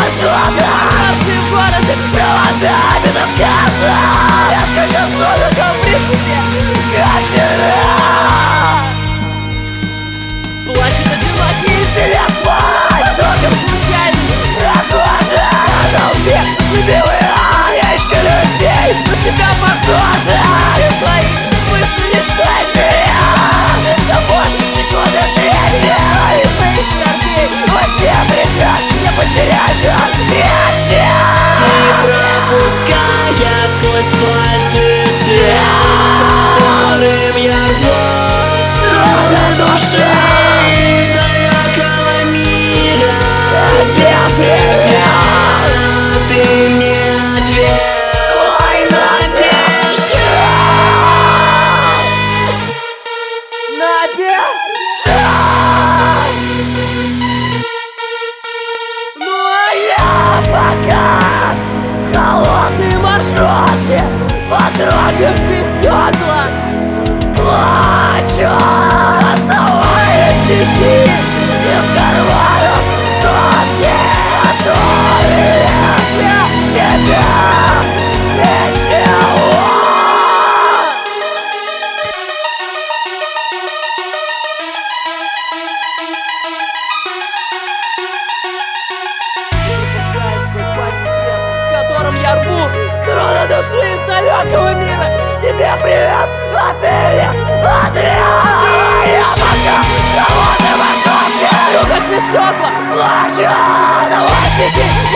маршрута, Наши в городе провода без рассказа, несколько соток при себе. как всегда. Плачет одинокий Тебя спать, потоком случайный. прохожа на толпе, любимая, я ищу людей, На тебя тоже похожи свои мысли, что я терял, жизнь с тобой, секунды встречи, из моих скорбей. во сне придет, не потерять дар, пряча. Пропуская сквозь пальцы свет, которым я рву Струны души, из далекого мира. тебе привет, А ты мне ответ. твой напиши. Ну а Я пока в холодной маршрутке, по дорогам все стекла, плачу, оставая стихи из карманов нотки, которые я тебя ничего. пропуская сквозь пальцы свет, которым я рву струны души из далекого мира. Тебе привет, а ты мне отряд. Я пока в холодной маршрутке, Как все стекла плачу, оставая стихи